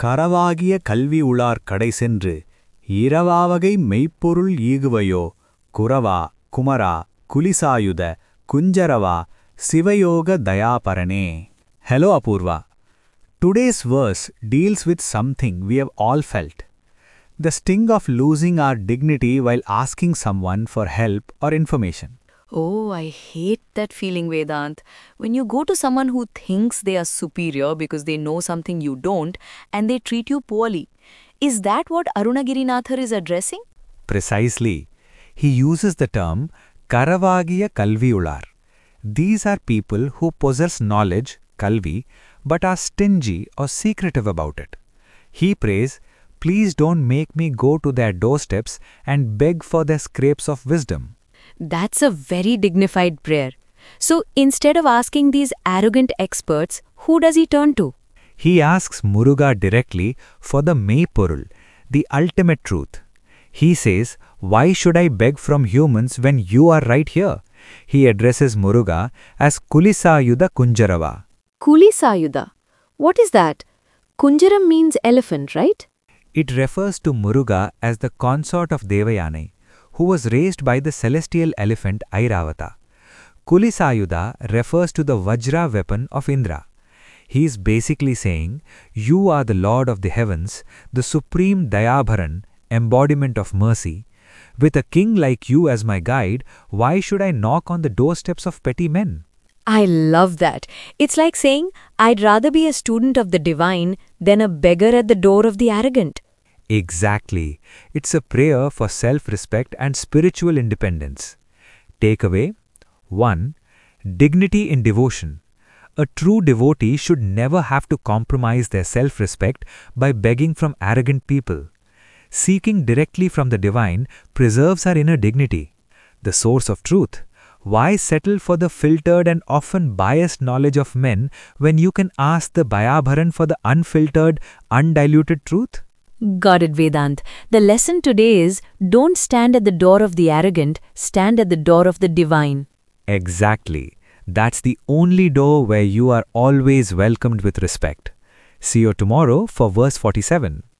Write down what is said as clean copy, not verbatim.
கரவாகிய கல்வி உளார் கடை சென்று இரவாவகை மெய்ப்பொருள் ஈகுவையோ குரவா குமரா குலிசாயுத குஞ்சரவா சிவயோக தயாபரனே. Hello Apurva. Today's verse deals with something we have all felt. The sting of losing our dignity while asking someone for help or information. Oh, I hate that feeling, Vedant. When you go to someone who thinks they are superior because they know something you don't and they treat you poorly. Is that what Arunagirinathar is addressing? Precisely. He uses the term Karavagiya Kalviyular. These are people who possess knowledge, Kalvi, but are stingy or secretive about it. He prays, please don't make me go to their doorsteps and beg for their scrapes of wisdom. That's a very dignified prayer. So instead of asking these arrogant experts, who does he turn to? He asks Muruga directly for the Meipurul, the ultimate truth. He says, why should I beg from humans when you are right here? He addresses Muruga as Kulisayuda Kunjarava. Kulisayuda. What is that? Kunjaram means elephant, right? It refers to Muruga as the consort of Devayane, who was raised by the celestial elephant Airavata. Kulisayuda refers to the Vajra weapon of Indra. He is basically saying, you are the Lord of the heavens, the supreme Dayabharan, embodiment of mercy. With a king like you as my guide, why should I knock on the doorsteps of petty men? I love that. It's like saying, I'd rather be a student of the divine than a beggar at the door of the arrogant. Exactly. It's a prayer for self-respect and spiritual independence. Takeaway 1. Dignity in devotion. A true devotee should never have to compromise their self-respect by begging from arrogant people. Seeking directly from the divine preserves our inner dignity. The source of truth. Why settle for the filtered and often biased knowledge of men when you can ask the Bayabharan for the unfiltered, undiluted truth? Got it, Vedant. The lesson today is, don't stand at the door of the arrogant, stand at the door of the divine. Exactly. That's the only door where you are always welcomed with respect. See you tomorrow for verse 47.